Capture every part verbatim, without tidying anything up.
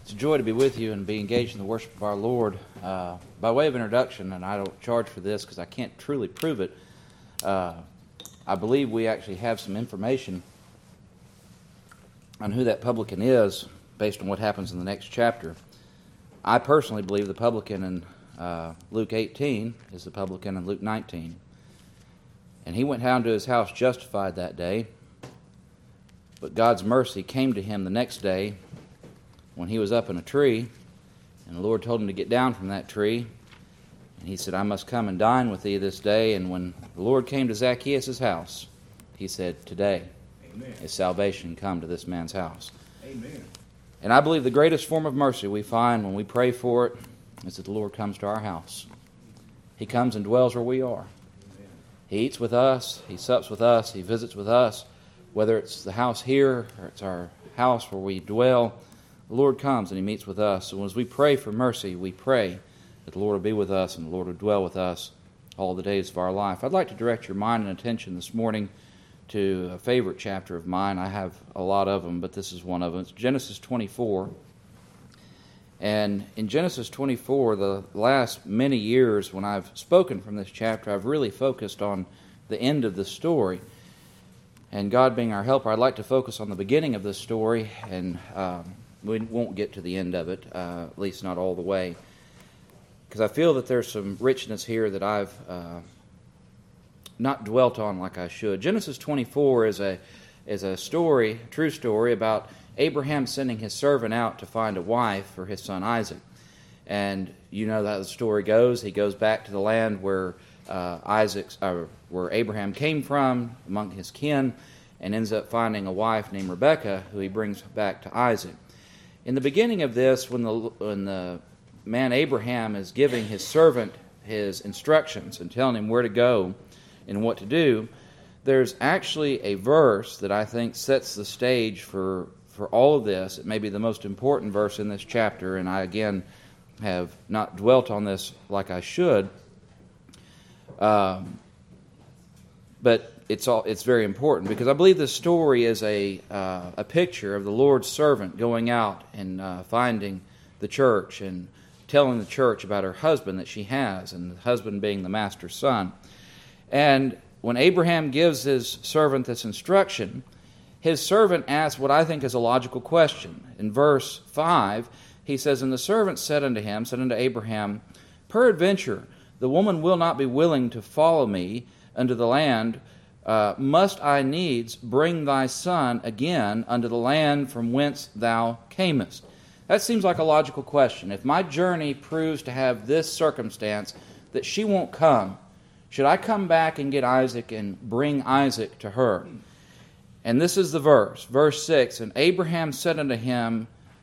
It's a joy to be with you and be engaged in the worship of our Lord. Uh, by way of introduction, and I don't charge for this because I can't truly prove it, uh, I believe we actually have some information on who that publican is based on what happens in the next chapter. I personally believe the publican in uh, Luke eighteen is the publican in Luke nineteen. And he went down to his house justified that day, but God's mercy came to him the next day when he was up in a tree, and the Lord told him to get down from that tree. And he said, I must come and dine with thee this day. And when the Lord came to Zacchaeus' house, he said, today Amen. Is salvation come to this man's house. Amen. And I believe the greatest form of mercy we find when we pray for it is that the Lord comes to our house. He comes and dwells where we are. Amen. He eats with us, He sups with us, He visits with us. Whether it's the house here or it's our house where we dwell, the Lord comes and He meets with us. So as we pray for mercy, we pray that the Lord will be with us and the Lord will dwell with us all the days of our life. I'd like to direct your mind and attention this morning to a favorite chapter of mine. I have a lot of them, but this is one of them. It's Genesis twenty-four. And in Genesis twenty-four, the last many years when I've spoken from this chapter, I've really focused on the end of the story. And God being our helper, I'd like to focus on the beginning of this story, and um, we won't get to the end of it, uh, at least not all the way, because I feel that there's some richness here that I've uh, not dwelt on like I should. Genesis twenty-four is a is a story, a true story, about Abraham sending his servant out to find a wife for his son Isaac. And you know how the story goes. He goes back to the land where uh, Isaac's, uh, where Abraham came from, among his kin, and ends up finding a wife named Rebekah, who he brings back to Isaac. In the beginning of this, when the when the man Abraham is giving his servant his instructions and telling him where to go and what to do, there's actually a verse that I think sets the stage for, for all of this. It may be the most important verse in this chapter, and I again have not dwelt on this like I should. Um, but it's all it's very important because I believe this story is a uh, a picture of the Lord's servant going out and uh, finding the church and telling the church about her husband that she has, and the husband being the master's son. And when Abraham gives his servant this instruction, his servant asks what I think is a logical question. In verse five, he says, And the servant said unto him, said unto Abraham, Peradventure, the woman will not be willing to follow me unto the land. Uh, must I needs bring thy son again unto the land from whence thou camest? That seems like a logical question. If my journey proves to have this circumstance, that she won't come, should I come back and get Isaac and bring Isaac to her? And this is the verse, verse six, And Abraham said unto him,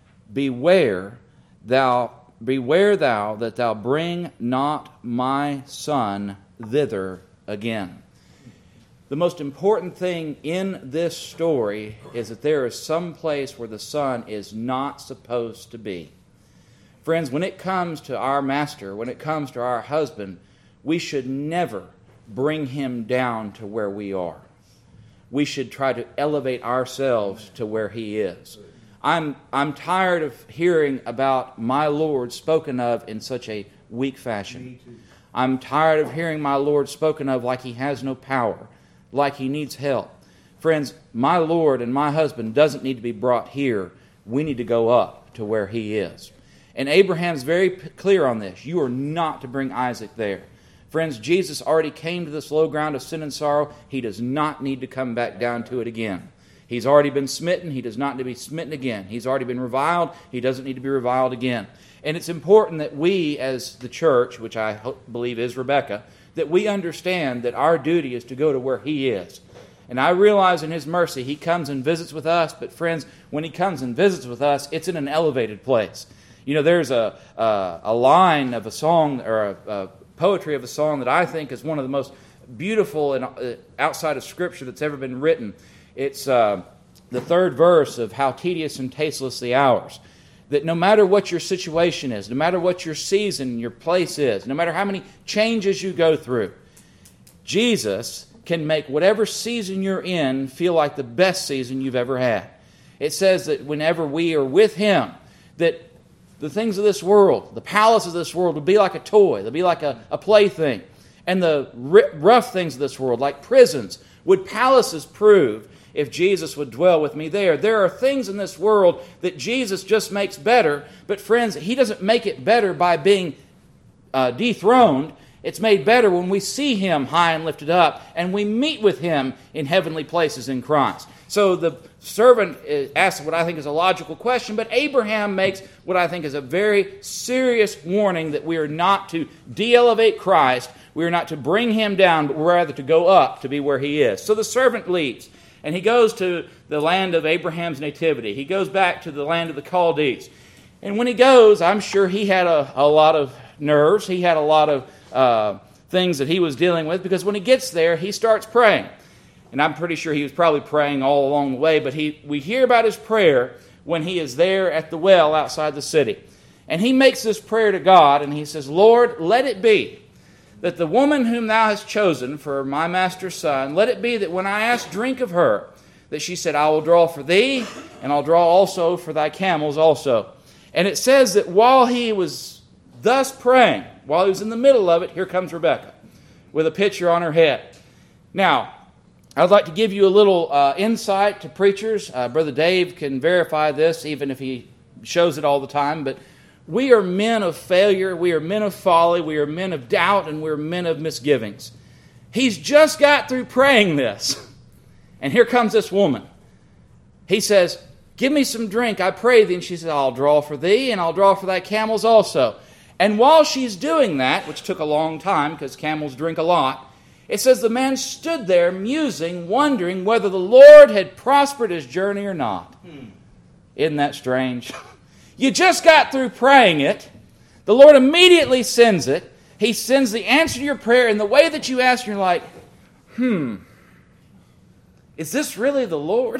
Beware thou, beware thou that thou bring not my son thither again. The most important thing in this story is that there is some place where the son is not supposed to be. Friends, when it comes to our master, when it comes to our husband, we should never bring him down to where we are. We should try to elevate ourselves to where he is. I'm, I'm tired of hearing about my Lord spoken of in such a weak fashion. I'm tired of hearing my Lord spoken of like he has no power, like he needs help. Friends, my Lord and my husband doesn't need to be brought here. We need to go up to where he is. And Abraham's very clear on this. You are not to bring Isaac there. Friends, Jesus already came to this low ground of sin and sorrow. He does not need to come back down to it again. He's already been smitten. He does not need to be smitten again. He's already been reviled. He doesn't need to be reviled again. And it's important that we, as the church, which I hope, believe is Rebekah, that we understand that our duty is to go to where he is. And I realize in his mercy he comes and visits with us, but friends, when he comes and visits with us, it's in an elevated place. You know, there's a a, a line of a song, or a, a poetry of a song that I think is one of the most beautiful and uh, outside of Scripture that's ever been written. It's uh, the third verse of How Tedious and Tasteless the Hours. That no matter what your situation is, no matter what your season, your place is, no matter how many changes you go through, Jesus can make whatever season you're in feel like the best season you've ever had. It says that whenever we are with Him, that the things of this world, the palace of this world, would be like a toy. They'll be like a, a plaything. And the r- rough things of this world, like prisons, would palaces prove if Jesus would dwell with me there? There are things in this world that Jesus just makes better. But friends, He doesn't make it better by being uh, dethroned. It's made better when we see Him high and lifted up and we meet with Him in heavenly places in Christ. So the servant asks what I think is a logical question, but Abraham makes what I think is a very serious warning that we are not to de-elevate Christ. We are not to bring Him down, but rather to go up to be where He is. So the servant leaves, and he goes to the land of Abraham's nativity. He goes back to the land of the Chaldees. And when he goes, I'm sure he had a, a lot of nerves. He had a lot of uh, things that he was dealing with, because when he gets there, he starts praying. And I'm pretty sure he was probably praying all along the way, but he we hear about his prayer when he is there at the well outside the city. And he makes this prayer to God, and he says, Lord, let it be that the woman whom thou hast chosen for my master's son, let it be that when I ask drink of her, that she said, I will draw for thee, and I'll draw also for thy camels also. And it says that while he was thus praying, while he was in the middle of it, here comes Rebekah with a pitcher on her head. Now, I'd like to give you a little uh, insight to preachers. Uh, Brother Dave can verify this, even if he shows it all the time. But we are men of failure. We are men of folly. We are men of doubt. And we're men of misgivings. He's just got through praying this. And here comes this woman. He says, give me some drink, I pray thee. And she says, I'll draw for thee, and I'll draw for thy camels also. And while she's doing that, which took a long time because camels drink a lot, it says the man stood there musing, wondering whether the Lord had prospered his journey or not. Hmm. Isn't that strange? You just got through praying it. The Lord immediately sends it. He sends the answer to your prayer in the way that you ask, and you're like, hmm, is this really the Lord?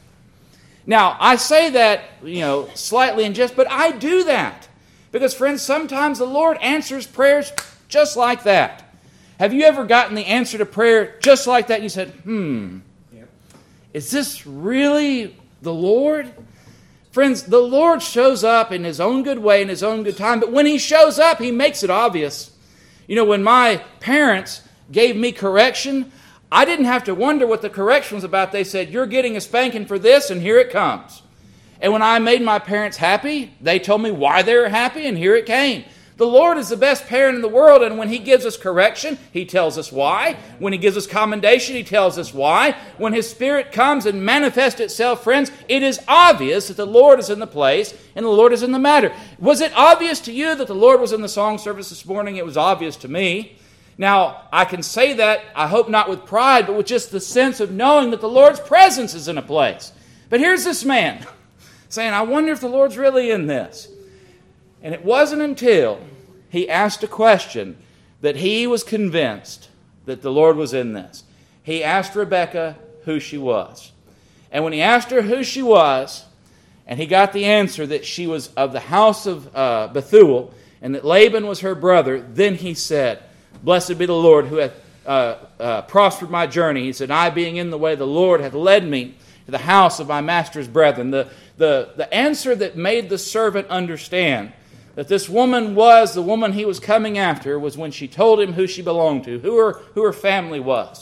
Now, I say that, you know, slightly in jest, but I do that. Because, friends, sometimes the Lord answers prayers just like that. Have you ever gotten the answer to prayer just like that and you said, hmm, yep. Is this really the Lord? Friends, the Lord shows up in His own good way, in His own good time, but when He shows up, He makes it obvious. You know, when my parents gave me correction, I didn't have to wonder what the correction was about. They said, you're getting a spanking for this, and here it comes. And when I made my parents happy, they told me why they were happy, and here it came. The Lord is the best parent in the world, and when He gives us correction, He tells us why. When He gives us commendation, He tells us why. When His Spirit comes and manifests itself, friends, it is obvious that the Lord is in the place and the Lord is in the matter. Was it obvious to you that the Lord was in the song service this morning? It was obvious to me. Now, I can say that, I hope not with pride, but with just the sense of knowing that the Lord's presence is in a place. But here's this man saying, I wonder if the Lord's really in this. And it wasn't until he asked a question that he was convinced that the Lord was in this. He asked Rebekah who she was. And when he asked her who she was, and he got the answer that she was of the house of uh, Bethuel, and that Laban was her brother, then he said, Blessed be the Lord who hath uh, uh, prospered my journey. He said, I being in the way, the Lord hath led me to the house of my master's brethren. The, the, the answer that made the servant understand that this woman was the woman he was coming after was when she told him who she belonged to, who her, who her family was.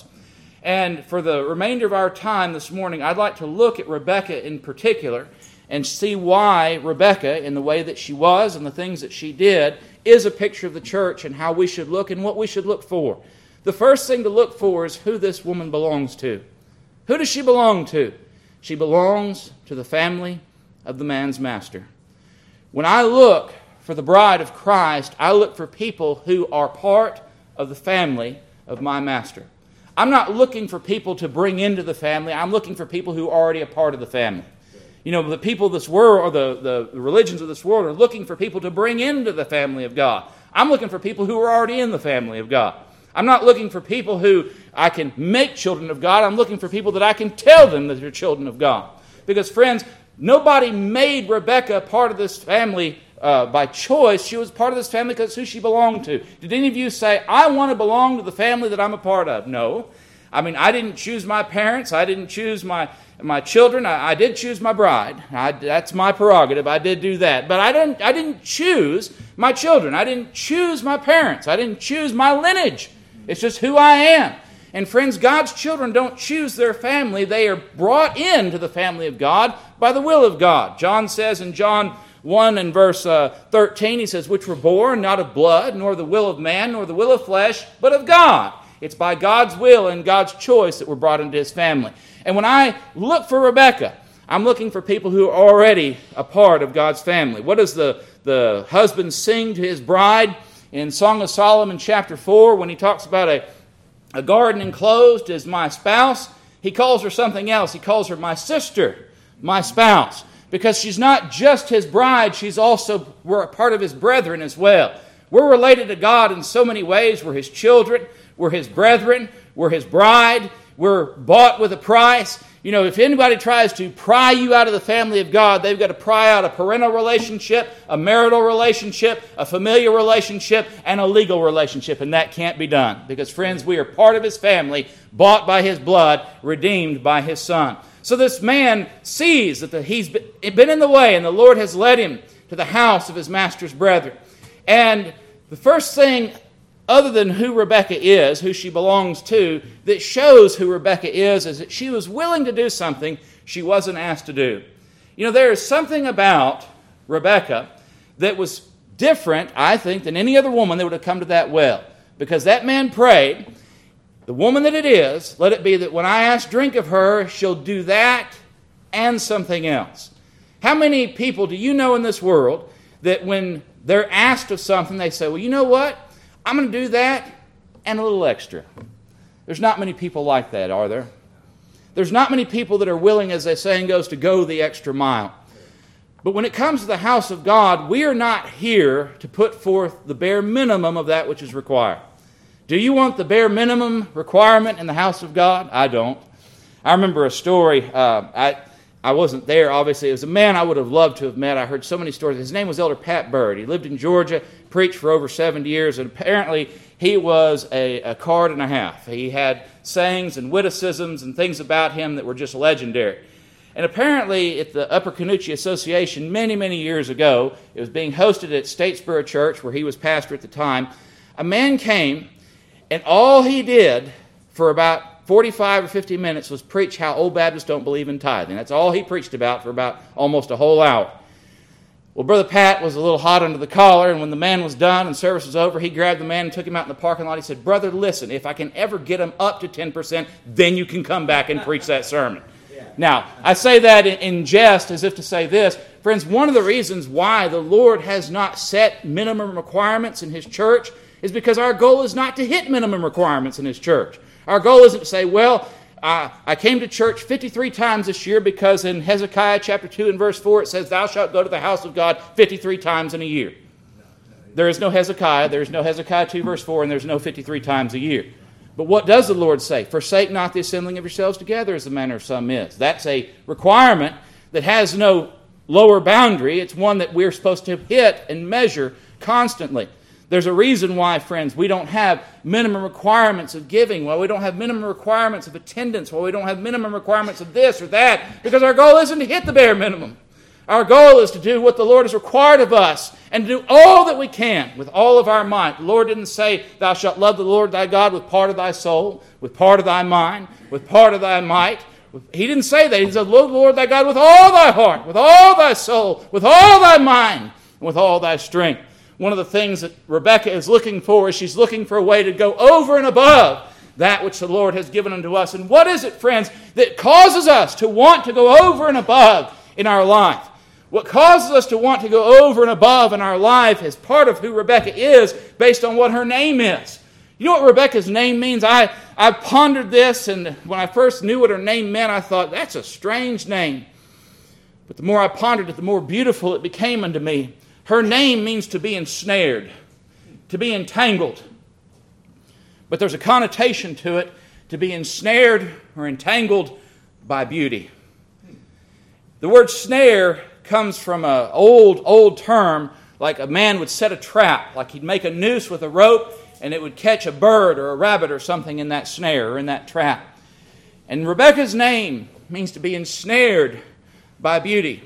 And for the remainder of our time this morning, I'd like to look at Rebekah in particular and see why Rebekah, in the way that she was and the things that she did, is a picture of the church and how we should look and what we should look for. The first thing to look for is who this woman belongs to. Who does she belong to? She belongs to the family of the man's master. When I look for the bride of Christ, I look for people who are part of the family of my master. I'm not looking for people to bring into the family. I'm looking for people who are already a part of the family. You know, the people of this world, or the, the religions of this world, are looking for people to bring into the family of God. I'm looking for people who are already in the family of God. I'm not looking for people who I can make children of God. I'm looking for people that I can tell them that they're children of God. Because, friends, nobody made Rebekah part of this family uh, by choice. She was part of this family because it's who she belonged to. Did any of you say, I want to belong to the family that I'm a part of? No. I mean, I didn't choose my parents. I didn't choose my my children, I, I did choose my bride. I, that's my prerogative. I did do that. But I didn't, I didn't choose my children. I didn't choose my parents. I didn't choose my lineage. It's just who I am. And friends, God's children don't choose their family. They are brought into the family of God by the will of God. John says in John one and verse uh, thirteen, he says, which were born not of blood, nor the will of man, nor the will of flesh, but of God. It's by God's will and God's choice that we're brought into His family. And when I look for Rebekah, I'm looking for people who are already a part of God's family. What does the, the husband sing to his bride in Song of Solomon chapter four when he talks about a, a garden enclosed as my spouse? He calls her something else. He calls her my sister, my spouse. Because she's not just his bride, she's also we're a part of his brethren as well. We're related to God in so many ways. We're His children, we're His brethren, we're His bride, we're bought with a price. You know, if anybody tries to pry you out of the family of God, they've got to pry out a parental relationship, a marital relationship, a familial relationship, and a legal relationship, and that can't be done. Because, friends, we are part of His family, bought by His blood, redeemed by His Son. So this man sees that the, he's been in the way, and the Lord has led him to the house of his master's brethren. And the first thing, other than who Rebekah is, who she belongs to, that shows who Rebekah is, is that she was willing to do something she wasn't asked to do. You know, there is something about Rebekah that was different, I think, than any other woman that would have come to that well. Because that man prayed, the woman that it is, let it be that when I ask drink of her, she'll do that and something else. How many people do you know in this world that when they're asked of something, they say, well, you know what? I'm going to do that and a little extra. There's not many people like that, are there? There's not many people that are willing, as the saying goes, to go the extra mile. But when it comes to the house of God, we are not here to put forth the bare minimum of that which is required. Do you want the bare minimum requirement in the house of God? I don't. I remember a story. Uh, I I wasn't there, obviously. It was a man I would have loved to have met. I heard so many stories. His name was Elder Pat Bird. He lived in Georgia, preached for over seventy years, and apparently he was a, a card and a half. He had sayings and witticisms and things about him that were just legendary. And apparently at the Upper Canoochee Association many, many years ago, it was being hosted at Statesboro Church, where he was pastor at the time, a man came, and all he did for about forty-five or fifty minutes was preach how old Baptists don't believe in tithing. That's all he preached about for about almost a whole hour. Well, Brother Pat was a little hot under the collar, and when the man was done and service was over, he grabbed the man and took him out in the parking lot. He said, brother, listen, if I can ever get him up to ten percent, then you can come back and preach that sermon. Now, I say that in jest as if to say this. Friends, one of the reasons why the Lord has not set minimum requirements in His church is because our goal is not to hit minimum requirements in His church. Our goal isn't to say, well, uh, I came to church fifty-three times this year because in Hezekiah chapter two and verse four it says, thou shalt go to the house of God fifty-three times in a year. There is no Hezekiah, there is no Hezekiah two verse four, and there's no fifty-three times a year. But what does the Lord say? Forsake not the assembling of yourselves together as the manner of some is. That's a requirement that has no lower boundary. It's one that we're supposed to hit and measure constantly. There's a reason why, friends, we don't have minimum requirements of giving, why we don't have minimum requirements of attendance, why we don't have minimum requirements of this or that, because our goal isn't to hit the bare minimum. Our goal is to do what the Lord has required of us and to do all that we can with all of our might. The Lord didn't say, thou shalt love the Lord thy God with part of thy soul, with part of thy mind, with part of thy might. He didn't say that. He said, love the Lord thy God with all thy heart, with all thy soul, with all thy mind, and with all thy strength. One of the things that Rebekah is looking for is she's looking for a way to go over and above that which the Lord has given unto us. And what is it, friends, that causes us to want to go over and above in our life? What causes us to want to go over and above in our life is part of who Rebekah is based on what her name is. You know what Rebekah's name means? I, I pondered this, and when I first knew what her name meant, I thought, that's a strange name. But the more I pondered it, the more beautiful it became unto me. Her name means to be ensnared, to be entangled. But there's a connotation to it, to be ensnared or entangled by beauty. The word snare comes from an old, old term, like a man would set a trap, like he'd make a noose with a rope, and it would catch a bird or a rabbit or something in that snare or in that trap. And Rebekah's name means to be ensnared by beauty.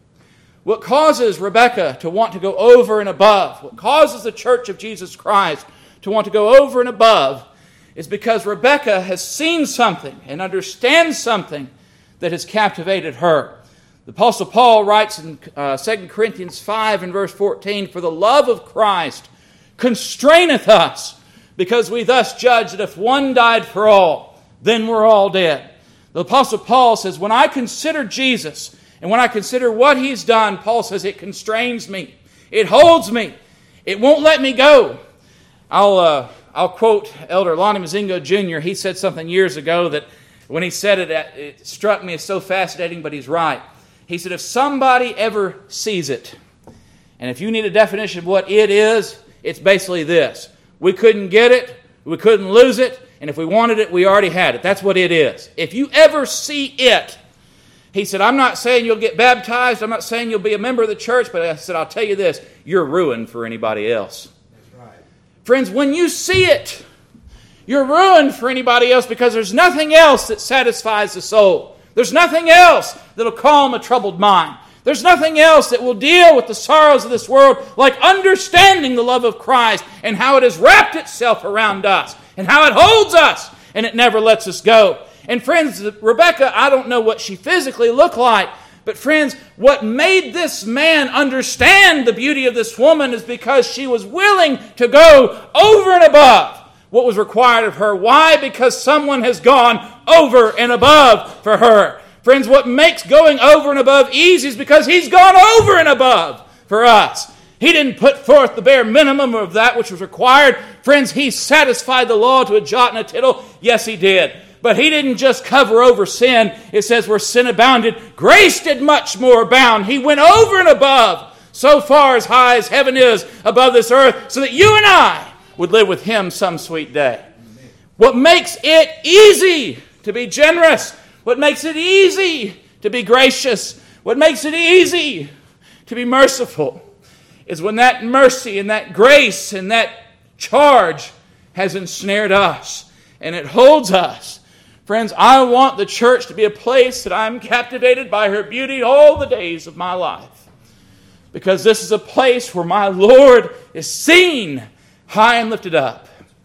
What causes Rebekah to want to go over and above, what causes the Church of Jesus Christ to want to go over and above, is because Rebekah has seen something and understands something that has captivated her. The Apostle Paul writes in uh, Second Corinthians five and verse fourteen, "For the love of Christ constraineth us, because we thus judge that if one died for all, then we're all dead." The Apostle Paul says, when I consider Jesus, and when I consider what He's done, Paul says, it constrains me. It holds me. It won't let me go. I'll uh, I'll quote Elder Lonnie Mazingo Junior He said something years ago that when he said it, it struck me as so fascinating, but he's right. He said, if somebody ever sees it, and if you need a definition of what it is, it's basically this. We couldn't get it, we couldn't lose it, and if we wanted it, we already had it. That's what it is. If you ever see it, he said, I'm not saying you'll get baptized, I'm not saying you'll be a member of the church, but I said, I'll tell you this, you're ruined for anybody else. That's right. Friends, when you see it, you're ruined for anybody else because there's nothing else that satisfies the soul. There's nothing else that'll calm a troubled mind. There's nothing else that will deal with the sorrows of this world like understanding the love of Christ and how it has wrapped itself around us and how it holds us and it never lets us go. And friends, Rebekah, I don't know what she physically looked like, but friends, what made this man understand the beauty of this woman is because she was willing to go over and above what was required of her. Why? Because someone has gone over and above for her. Friends, what makes going over and above easy is because He's gone over and above for us. He didn't put forth the bare minimum of that which was required. Friends, He satisfied the law to a jot and a tittle. Yes, He did. But He didn't just cover over sin. It says where sin abounded, grace did much more abound. He went over and above, so far as high as heaven is above this earth, so that you and I would live with Him some sweet day. Amen. What makes it easy to be generous, what makes it easy to be gracious, what makes it easy to be merciful, is when that mercy and that grace and that charge has ensnared us and it holds us. Friends, I want the church to be a place that I'm captivated by her beauty all the days of my life, because this is a place where my Lord is seen high and lifted up.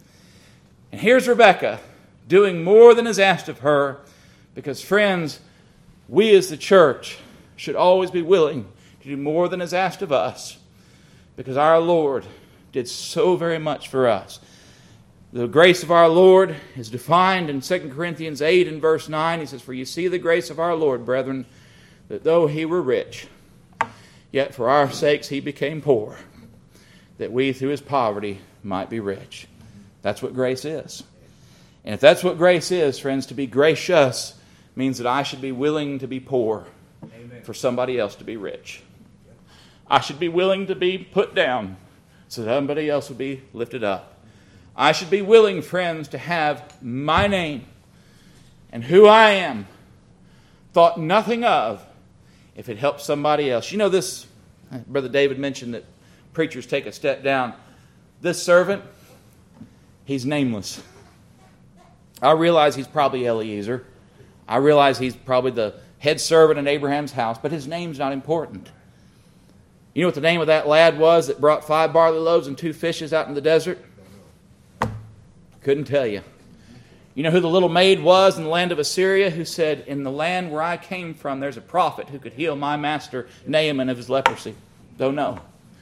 And here's Rebekah doing more than is asked of her, because, friends, we as the church should always be willing to do more than is asked of us, because our Lord did so very much for us. The grace of our Lord is defined in Second Corinthians eight and verse nine. He says, "For you see the grace of our Lord, brethren, that though He were rich, yet for our sakes He became poor, that we through His poverty might be rich." That's what grace is. And if that's what grace is, friends, to be gracious means that I should be willing to be poor Amen. For somebody else to be rich. I should be willing to be put down so that somebody else would be lifted up. I should be willing, friends, to have my name and who I am thought nothing of if it helps somebody else. You know this, Brother David mentioned that preachers take a step down. This servant, he's nameless. I realize he's probably Eliezer. I realize he's probably the head servant in Abraham's house, but his name's not important. You know what the name of that lad was that brought five barley loaves and two fishes out in the desert? Couldn't tell you. You know who the little maid was in the land of Assyria who said, "In the land where I came from, there's a prophet who could heal my master Naaman of his leprosy"? Don't know.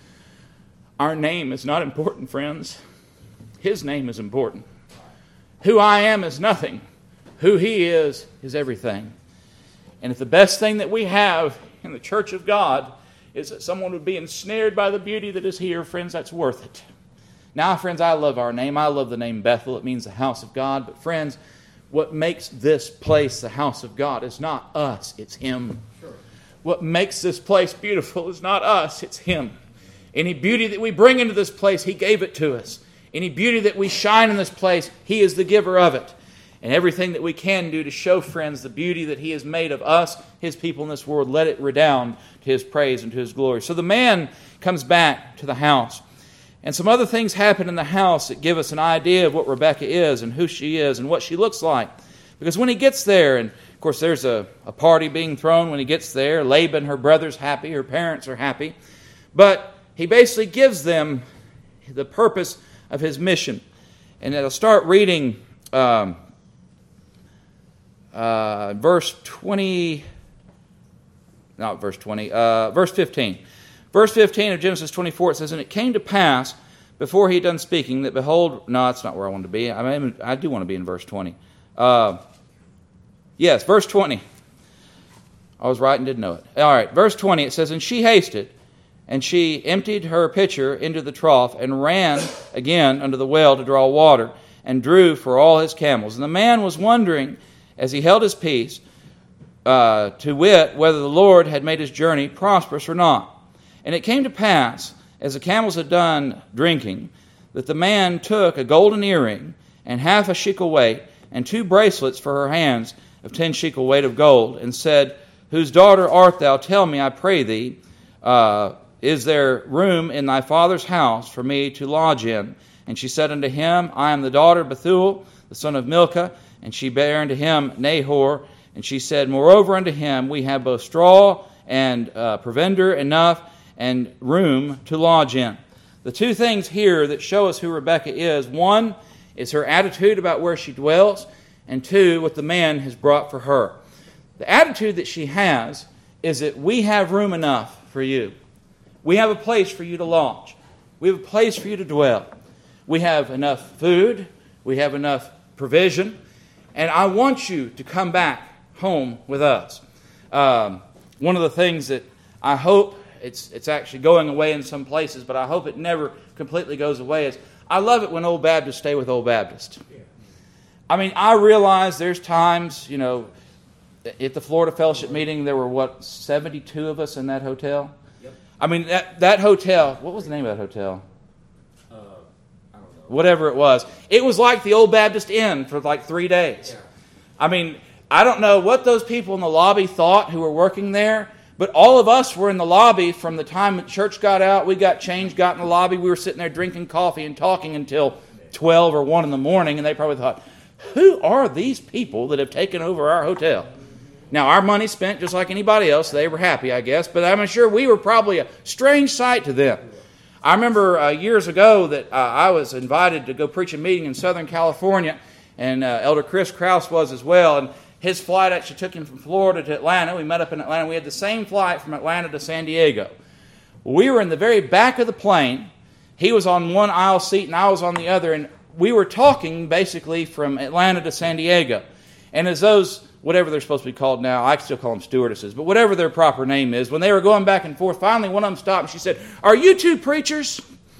Our name is not important, friends. His name is important. Who I am is nothing. Who He is is everything. And if the best thing that we have in the church of God is that someone would be ensnared by the beauty that is here, friends, that's worth it. Now, friends, I love our name. I love the name Bethel. It means the house of God. But, friends, what makes this place the house of God is not us, it's Him. Sure. What makes this place beautiful is not us, it's Him. Any beauty that we bring into this place, He gave it to us. Any beauty that we shine in this place, He is the giver of it. And everything that we can do to show, friends, the beauty that He has made of us, His people in this world, let it redound to His praise and to His glory. So the man comes back to the house. And some other things happen in the house that give us an idea of what Rebekah is and who she is and what she looks like. Because when he gets there, and of course, there's a, a party being thrown when he gets there. Laban, her brother's happy. Her parents are happy. But he basically gives them the purpose of his mission. And I'll start reading um, uh, verse twenty, not verse twenty, uh, verse fifteen. Verse fifteen of Genesis twenty-four, it says, "And it came to pass, before he had done speaking, that behold," no, that's not where I wanted to be. I mean, I do want to be in verse twenty. Uh, yes, verse twenty. I was right and didn't know it. All right, verse twenty, it says, "And she hasted, and she emptied her pitcher into the trough, and ran again unto the well to draw water, and drew for all his camels. And the man was wondering, as he held his peace, uh, to wit, whether the Lord had made his journey prosperous or not. And it came to pass, as the camels had done drinking, that the man took a golden earring, and half a shekel weight, and two bracelets for her hands of ten shekel weight of gold, and said, Whose daughter art thou? Tell me, I pray thee, uh, is there room in thy father's house for me to lodge in? And she said unto him, I am the daughter of Bethuel, the son of Milcah. And she bare unto him Nahor. And she said, Moreover unto him we have both straw and uh, provender enough, and room to lodge in." The two things here that show us who Rebekah is, one is her attitude about where she dwells, and two, what the man has brought for her. The attitude that she has is that we have room enough for you. We have a place for you to lodge. We have a place for you to dwell. We have enough food. We have enough provision. And I want you to come back home with us. Um, one of the things that I hope, it's it's actually going away in some places, but I hope it never completely goes away, is I love it when Old Baptists stay with Old Baptists. I mean, I realize there's times, you know, at the Florida Fellowship meeting, there were, what, seventy-two of us in that hotel? Yep. I mean, that, that hotel, what was the name of that hotel? Uh, I don't know. Whatever it was. It was like the Old Baptist Inn for like three days. Yeah. I mean, I don't know what those people in the lobby thought who were working there, but all of us were in the lobby from the time the church got out. We got changed, got in the lobby. We were sitting there drinking coffee and talking until twelve or one in the morning, and they probably thought, who are these people that have taken over our hotel? Now, our money spent just like anybody else. They were happy, I guess, but I'm sure we were probably a strange sight to them. I remember uh, years ago that uh, I was invited to go preach a meeting in Southern California, and uh, Elder Chris Krause was as well, and his flight actually took him from Florida to Atlanta. We met up in Atlanta. We had the same flight from Atlanta to San Diego. We were in the very back of the plane. He was on one aisle seat and I was on the other, and we were talking basically from Atlanta to San Diego. And as those, whatever they're supposed to be called now, I still call them stewardesses, but whatever their proper name is, when they were going back and forth, finally one of them stopped and she said, "Are you two preachers?"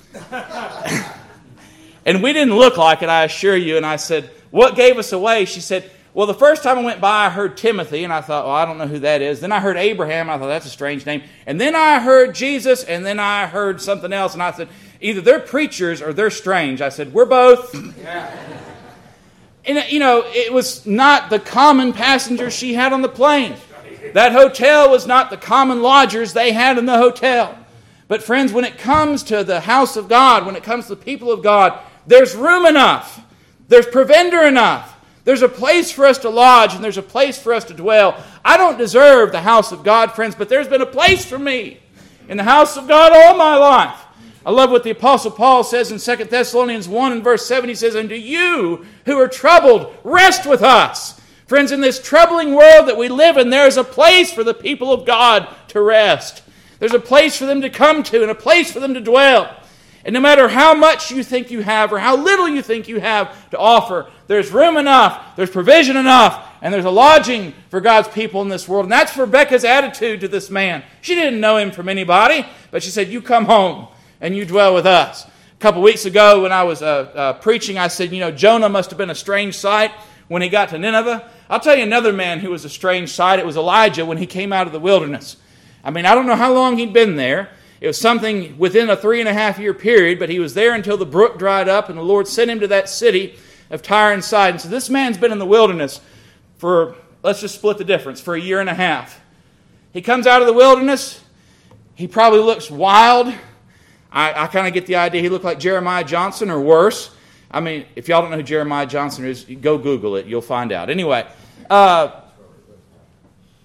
And we didn't look like it, I assure you. And I said, "What gave us away?" She said, "Well, the first time I went by, I heard Timothy," and I thought, well, I don't know who that is. Then I heard Abraham, and I thought, that's a strange name. And then I heard Jesus, and then I heard something else, and I said, either they're preachers or they're strange. I said, we're both. And, you know, it was not the common passengers she had on the plane. That hotel was not the common lodgers they had in the hotel. But friends, when it comes to the house of God, when it comes to the people of God, there's room enough. There's provender enough. There's a place for us to lodge, and there's a place for us to dwell. I don't deserve the house of God, friends, but there's been a place for me in the house of God all my life. I love what the Apostle Paul says in Second Thessalonians one and verse seven. He says, "And to you who are troubled, rest with us." Friends, in this troubling world that we live in, there is a place for the people of God to rest. There's a place for them to come to and a place for them to dwell. And no matter how much you think you have or how little you think you have to offer, there's room enough, there's provision enough, and there's a lodging for God's people in this world. And that's Rebekah's attitude to this man. She didn't know him from anybody, but she said, you come home and you dwell with us. A couple weeks ago when I was uh, uh, preaching, I said, you know, Jonah must have been a strange sight when he got to Nineveh. I'll tell you another man who was a strange sight. It was Elijah when he came out of the wilderness. I mean, I don't know how long he'd been there. It was something within a three and a half year period, but he was there until the brook dried up and the Lord sent him to that city of Tyre and Sidon. So this man's been in the wilderness for, let's just split the difference, for a year and a half. He comes out of the wilderness. He probably looks wild. I, I kind of get the idea he looked like Jeremiah Johnson or worse. I mean, if y'all don't know who Jeremiah Johnson is, go Google it. You'll find out. Anyway, uh,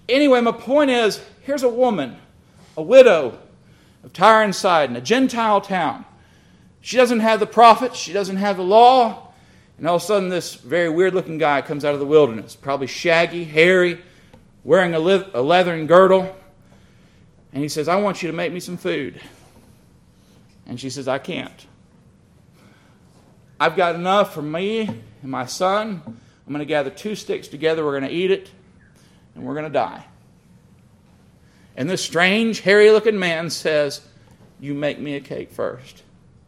Anyway, my point is, here's a woman, a widow of Tyre and Sidon, a Gentile town. She doesn't have the prophets. She doesn't have the law. And all of a sudden, this very weird-looking guy comes out of the wilderness, probably shaggy, hairy, wearing a, le- a leathern girdle. And he says, I want you to make me some food. And she says, I can't. I've got enough for me and my son. I'm going to gather two sticks together. We're going to eat it, and we're going to die. And this strange, hairy-looking man says, you make me a cake first.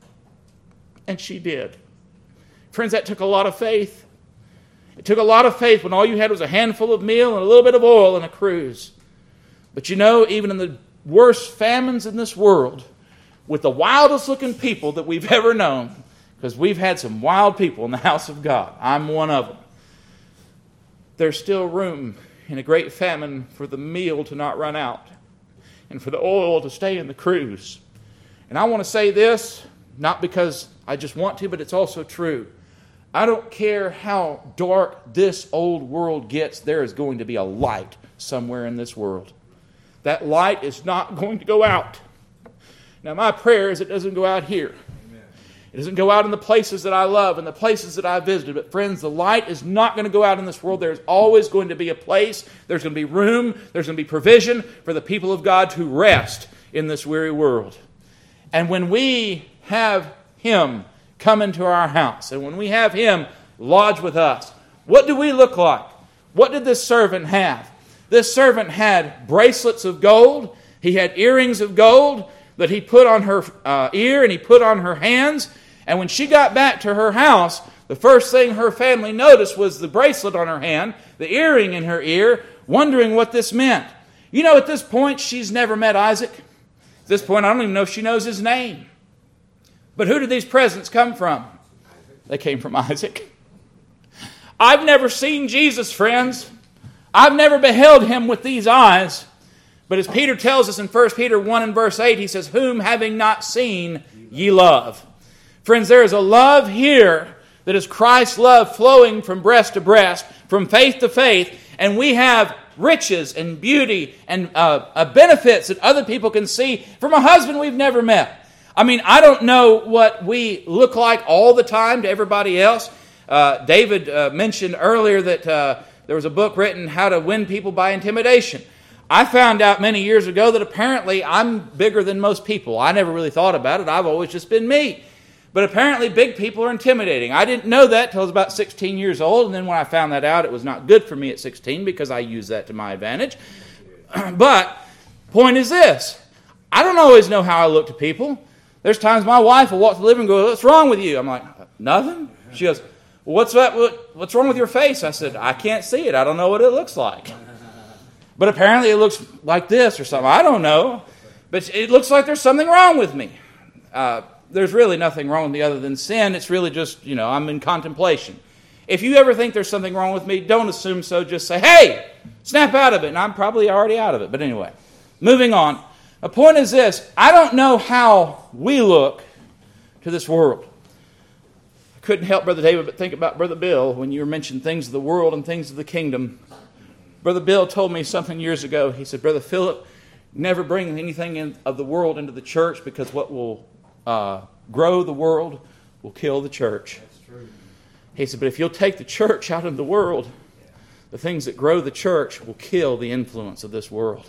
And she did. Friends, that took a lot of faith. It took a lot of faith when all you had was a handful of meal and a little bit of oil and a cruse. But you know, even in the worst famines in this world, with the wildest looking people that we've ever known, because we've had some wild people in the house of God, I'm one of them, there's still room in a great famine for the meal to not run out and for the oil to stay in the cruse. And I want to say this, not because I just want to, but it's also true. I don't care how dark this old world gets, there is going to be a light somewhere in this world. That light is not going to go out. Now, my prayer is it doesn't go out here. Amen. It doesn't go out in the places that I love and the places that I visited. But friends, the light is not going to go out in this world. There's always going to be a place. There's going to be room. There's going to be provision for the people of God to rest in this weary world. And when we have Him come into our house, and when we have Him lodge with us, what do we look like? What did this servant have? This servant had bracelets of gold. He had earrings of gold that he put on her uh, ear and he put on her hands. And when she got back to her house, the first thing her family noticed was the bracelet on her hand, the earring in her ear, wondering what this meant. You know, at this point, she's never met Isaac. At this point, I don't even know if she knows his name. But who did these presents come from? They came from Isaac. I've never seen Jesus, friends. I've never beheld Him with these eyes. But as Peter tells us in First Peter one and verse eight, he says, whom having not seen, ye love. Friends, there is a love here that is Christ's love flowing from breast to breast, from faith to faith, and we have riches and beauty and uh, uh, benefits that other people can see from a husband we've never met. I mean, I don't know what we look like all the time to everybody else. Uh, David uh, mentioned earlier that uh, there was a book written, How to Win People by Intimidation. I found out many years ago that apparently I'm bigger than most people. I never really thought about it. I've always just been me. But apparently big people are intimidating. I didn't know that until I was about sixteen years old. And then when I found that out, it was not good for me at sixteen because I used that to my advantage. But point is this. I don't always know how I look to people. There's times my wife will walk to the living room and go, what's wrong with you? I'm like, nothing. She goes, well, what's that? What, what's wrong with your face? I said, I can't see it. I don't know what it looks like. But apparently it looks like this or something. I don't know. But it looks like there's something wrong with me. Uh, there's really nothing wrong with me other than sin. It's really just, you know, I'm in contemplation. If you ever think there's something wrong with me, don't assume so. Just say, hey, snap out of it. And I'm probably already out of it. But anyway, moving on. The point is this. I don't know how we look to this world. I couldn't help, Brother David, but think about Brother Bill when you mentioned things of the world and things of the kingdom. Brother Bill told me something years ago. He said, Brother Philip, never bring anything in, of the world into the church because what will uh, grow the world will kill the church. That's true. He said, but if you'll take the church out of the world, the things that grow the church will kill the influence of this world.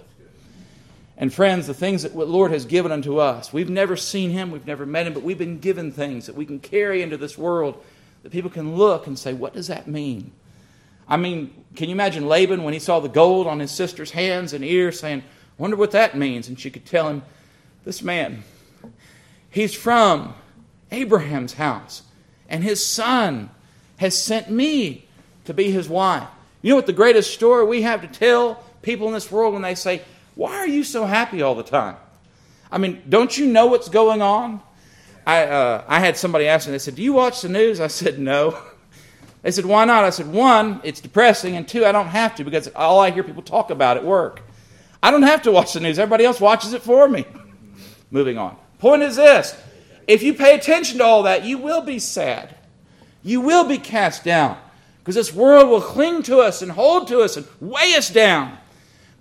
And friends, the things that the Lord has given unto us, we've never seen Him, we've never met Him, but we've been given things that we can carry into this world that people can look and say, what does that mean? I mean, can you imagine Laban when he saw the gold on his sister's hands and ears saying, wonder what that means? And she could tell him, this man, he's from Abraham's house, and his son has sent me to be his wife. You know what the greatest story we have to tell people in this world when they say, why are you so happy all the time? I mean, don't you know what's going on? I uh, I had somebody ask me, they said, do you watch the news? I said, no. They said, why not? I said, one, it's depressing, and two, I don't have to because all I hear people talk about at work. I don't have to watch the news. Everybody else watches it for me. Moving on. Point is this. If you pay attention to all that, you will be sad. You will be cast down because this world will cling to us and hold to us and weigh us down.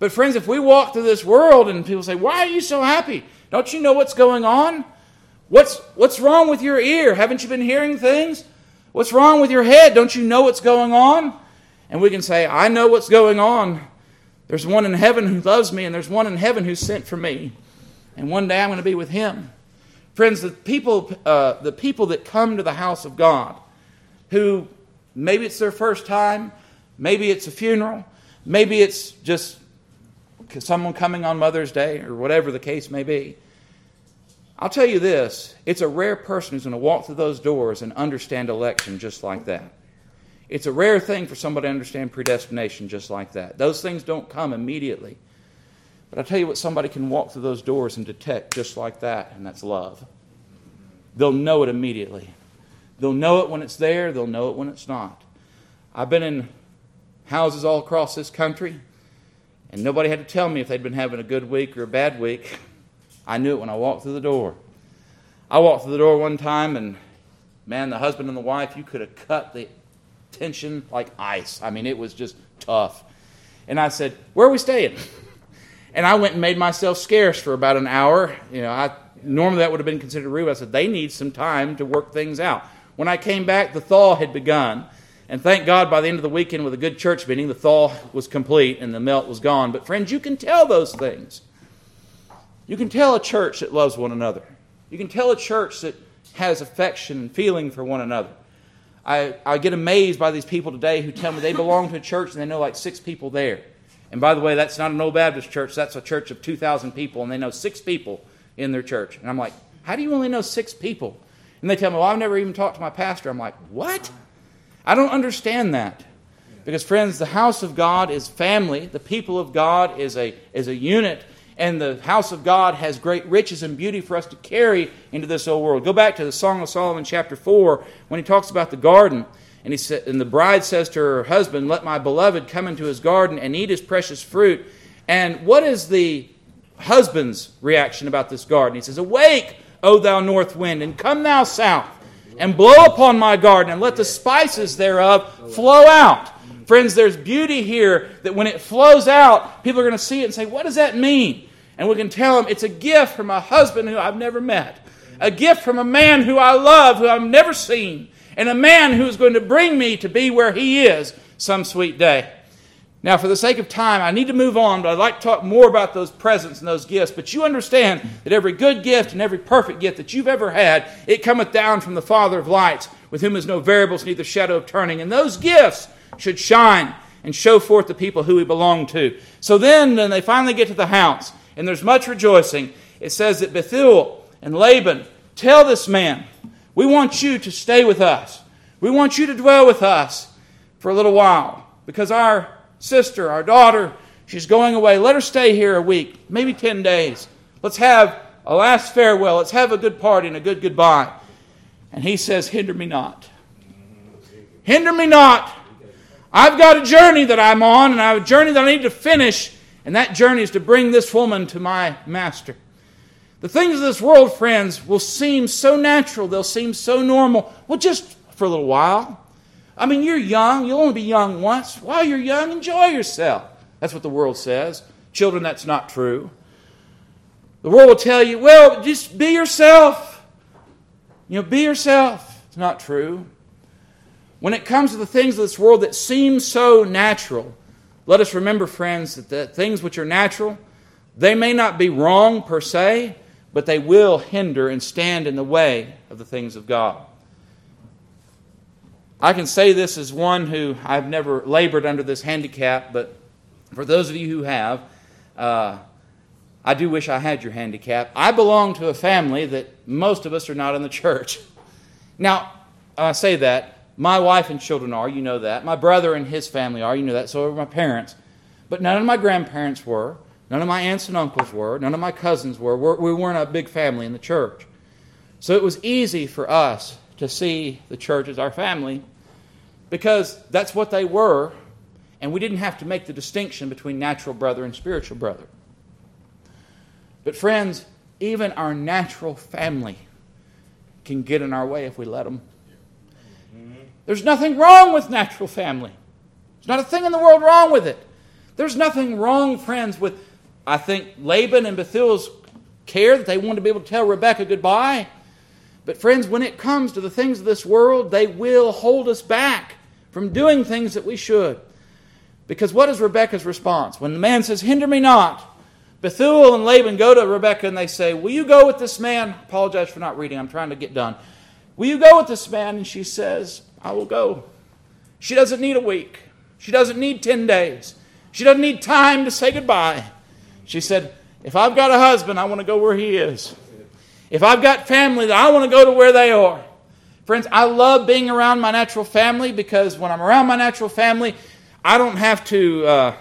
But friends, if we walk through this world and people say, why are you so happy? Don't you know what's going on? What's, what's wrong with your ear? Haven't you been hearing things? What's wrong with your head? Don't you know what's going on? And we can say, I know what's going on. There's one in heaven who loves me, and there's one in heaven who's sent for me. And one day I'm going to be with him. Friends, the people, uh, the people that come to the house of God, who maybe it's their first time, maybe it's a funeral, maybe it's just someone coming on Mother's Day, or whatever the case may be. I'll tell you this, it's a rare person who's going to walk through those doors and understand election just like that. It's a rare thing for somebody to understand predestination just like that. Those things don't come immediately. But I'll tell you what somebody can walk through those doors and detect just like that, and that's love. They'll know it immediately. They'll know it when it's there. They'll know it when it's not. I've been in houses all across this country, and nobody had to tell me if they'd been having a good week or a bad week. I knew it when I walked through the door. I walked through the door one time, and man, the husband and the wife, you could have cut the tension like ice. I mean, it was just tough. And I said, where are we staying? And I went and made myself scarce for about an hour. You know, I normally that would have been considered rude. I said, they need some time to work things out. When I came back, the thaw had begun. And thank God by the end of the weekend with a good church meeting, the thaw was complete and the melt was gone. But friends, you can tell those things. You can tell a church that loves one another. You can tell a church that has affection and feeling for one another. I, I get amazed by these people today who tell me they belong to a church and they know like six people there. And by the way, that's not an old Baptist church. That's a church of two thousand people, and they know six people in their church. And I'm like, how do you only know six people? And they tell me, well, I've never even talked to my pastor. I'm like, what? I don't understand that. Because, friends, the house of God is family. The people of God is a, is a unit. And the house of God has great riches and beauty for us to carry into this old world. Go back to the Song of Solomon chapter four when he talks about the garden. And, he sa- and the bride says to her husband, let my beloved come into his garden and eat his precious fruit. And what is the husband's reaction about this garden? He says, awake, O thou north wind, and come thou south, and blow upon my garden, and let the spices thereof flow out. Friends, there's beauty here that when it flows out, people are going to see it and say, what does that mean? And we can tell them it's a gift from a husband who I've never met. A gift from a man who I love, who I've never seen. And a man who is going to bring me to be where he is some sweet day. Now, for the sake of time, I need to move on, but I'd like to talk more about those presents and those gifts. But you understand that every good gift and every perfect gift that you've ever had, it cometh down from the Father of lights, with whom is no variables, neither shadow of turning. And those gifts should shine and show forth the people who we belong to. So then, when they finally get to the house, and there's much rejoicing, it says that Bethuel and Laban tell this man, we want you to stay with us. We want you to dwell with us for a little while, because our sister, our daughter, she's going away. Let her stay here a week, maybe ten days. Let's have a last farewell. Let's have a good party and a good goodbye. And he says, hinder me not. Hinder me not. I've got a journey that I'm on, and I have a journey that I need to finish, and that journey is to bring this woman to my master. The things of this world, friends, will seem so natural. They'll seem so normal. Well, just for a little while. I mean, you're young. You'll only be young once. While you're young, enjoy yourself. That's what the world says. Children, that's not true. The world will tell you, well, just be yourself. You know, be yourself. It's not true. When it comes to the things of this world that seem so natural, let us remember, friends, that the things which are natural, they may not be wrong per se, but they will hinder and stand in the way of the things of God. I can say this as one who I've never labored under this handicap, but for those of you who have, uh, I do wish I had your handicap. I belong to a family that most of us are not in the church. Now, I say that. My wife and children are, you know that. My brother and his family are, you know that. So are my parents. But none of my grandparents were. None of my aunts and uncles were. None of my cousins were. We're, we weren't a big family in the church. So it was easy for us to see the church as our family because that's what they were, and we didn't have to make the distinction between natural brother and spiritual brother. But friends, even our natural family can get in our way if we let them. There's nothing wrong with natural family. There's not a thing in the world wrong with it. There's nothing wrong, friends, with, I think, Laban and Bethuel's care that they wanted to be able to tell Rebekah goodbye. But friends, when it comes to the things of this world, they will hold us back from doing things that we should. Because what is Rebekah's response? When the man says, hinder me not, Bethuel and Laban go to Rebekah and they say, will you go with this man? I apologize for not reading. I'm trying to get done. Will you go with this man? And she says, I will go. She doesn't need a week. She doesn't need ten days. She doesn't need time to say goodbye. She said, if I've got a husband, I want to go where he is. If I've got family, I want to go to where they are. Friends, I love being around my natural family because when I'm around my natural family, I don't have to, uh,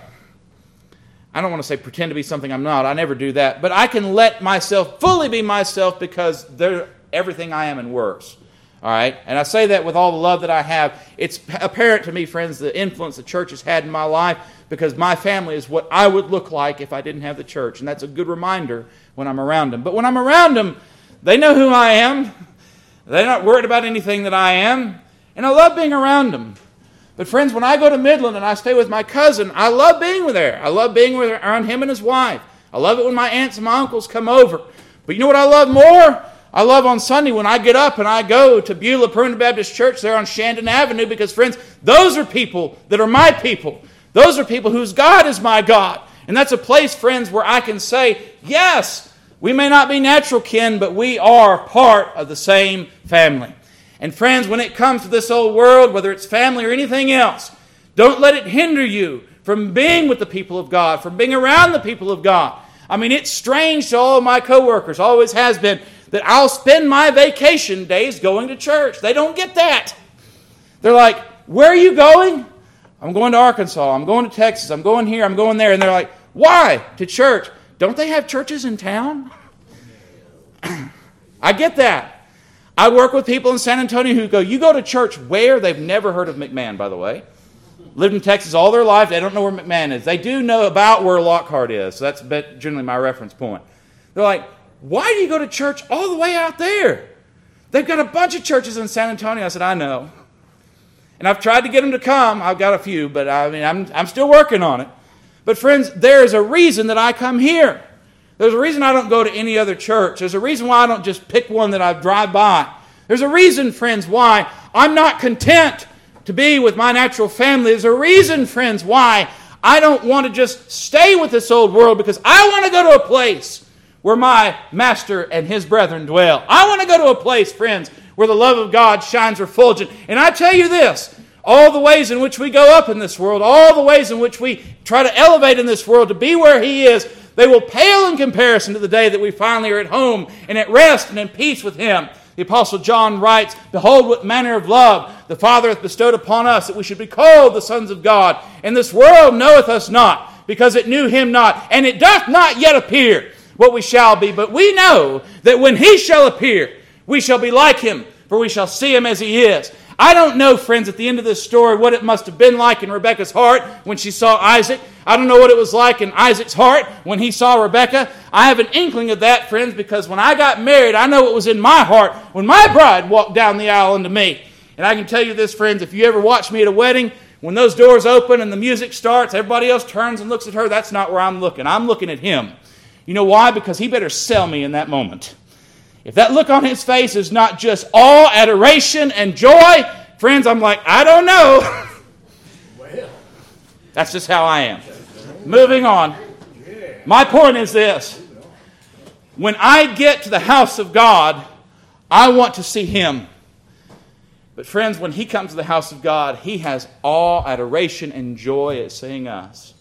I don't want to say pretend to be something I'm not. I never do that. But I can let myself fully be myself because they're everything I am and worse. All right? And I say that with all the love that I have. It's apparent to me, friends, the influence the church has had in my life because my family is what I would look like if I didn't have the church. And that's a good reminder when I'm around them. But when I'm around them, they know who I am. They're not worried about anything that I am. And I love being around them. But friends, when I go to Midland and I stay with my cousin, I love being there. I love being with, around him and his wife. I love it when my aunts and my uncles come over. But you know what I love more? I love on Sunday when I get up and I go to Beulah Primitive Baptist Church there on Shandon Avenue because, friends, those are people that are my people. Those are people whose God is my God. And that's a place, friends, where I can say, yes, we may not be natural kin, but we are part of the same family. And friends, when it comes to this old world, whether it's family or anything else, don't let it hinder you from being with the people of God, from being around the people of God. I mean, it's strange to all of my coworkers, always has been, that I'll spend my vacation days going to church. They don't get that. They're like, where are you going? I'm going to Arkansas. I'm going to Texas. I'm going here. I'm going there. And they're like, why? To church. Don't they have churches in town? I get that. I work with people in San Antonio who go, you go to church where? They've never heard of McMahon, by the way. Lived in Texas all their life. They don't know where McMahon is. They do know about where Lockhart is. So that's generally my reference point. They're like, why do you go to church all the way out there? They've got a bunch of churches in San Antonio. I said, I know. And I've tried to get them to come. I've got a few, but I mean, I'm, I'm still working on it. But friends, there is a reason that I come here. There's a reason I don't go to any other church. There's a reason why I don't just pick one that I drive by. There's a reason, friends, why I'm not content to be with my natural family. There's a reason, friends, why I don't want to just stay with this old world because I want to go to a place where my master and his brethren dwell. I want to go to a place, friends, where the love of God shines refulgent. And I tell you this, all the ways in which we go up in this world, all the ways in which we try to elevate in this world to be where He is, they will pale in comparison to the day that we finally are at home and at rest and in peace with Him. The Apostle John writes, behold, what manner of love the Father hath bestowed upon us, that we should be called the sons of God. And this world knoweth us not, because it knew Him not. And it doth not yet appear what we shall be. But we know that when He shall appear, we shall be like Him, for we shall see Him as He is. I don't know, friends, at the end of this story, what it must have been like in Rebekah's heart when she saw Isaac. I don't know what it was like in Isaac's heart when he saw Rebekah. I have an inkling of that, friends, because when I got married, I know what was in my heart when my bride walked down the aisle unto me. And I can tell you this, friends, if you ever watch me at a wedding, when those doors open and the music starts, everybody else turns and looks at her. That's not where I'm looking. I'm looking at him. You know why? Because he better sell me in that moment. If that look on his face is not just awe, adoration, and joy, friends, I'm like, I don't know. Well, that's just how I am. Moving on. My point is this. When I get to the house of God, I want to see Him. But friends, when He comes to the house of God, He has awe, adoration, and joy at seeing us.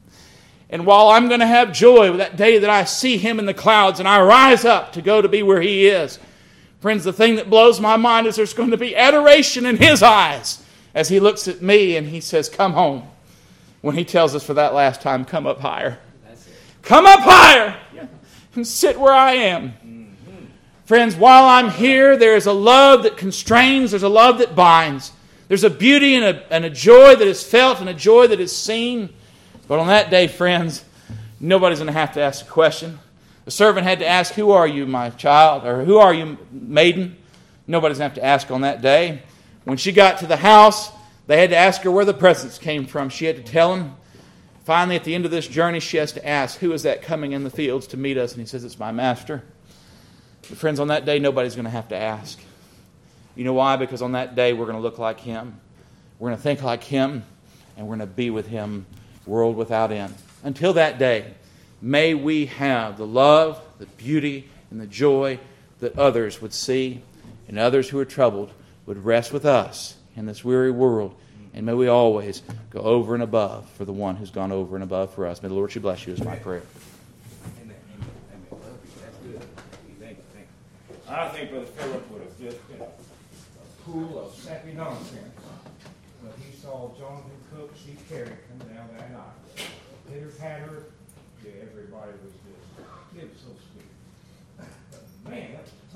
And while I'm going to have joy with that day that I see Him in the clouds and I rise up to go to be where He is, friends, the thing that blows my mind is there's going to be adoration in His eyes as He looks at me and He says, come home. When He tells us for that last time, come up higher. Come up higher and sit where I am. Mm-hmm. Friends, while I'm here, there is a love that constrains. There's a love that binds. There's a beauty and a, and a joy that is felt and a joy that is seen. But on that day, friends, nobody's going to have to ask a question. The servant had to ask, who are you, my child? Or who are you, maiden? Nobody's going to have to ask on that day. When she got to the house, they had to ask her where the presents came from. She had to tell them. Finally, at the end of this journey, she has to ask, who is that coming in the fields to meet us? And he says, it's my master. But friends, on that day, nobody's going to have to ask. You know why? Because on that day, we're going to look like him. We're going to think like him. And we're going to be with him, world without end. Until that day, may we have the love, the beauty, and the joy that others would see, and others who are troubled would rest with us in this weary world. And may we always go over and above for the one who's gone over and above for us. May the Lord should bless you is my prayer. Amen. Amen. That's good. Thank you. Thank you. I think Brother Philip would have just been a pool of sappy nonsense when he saw Jonathan Cook, see Carrie coming down that night. Pitter patter. Yeah, everybody was just, it was so sweet. But man,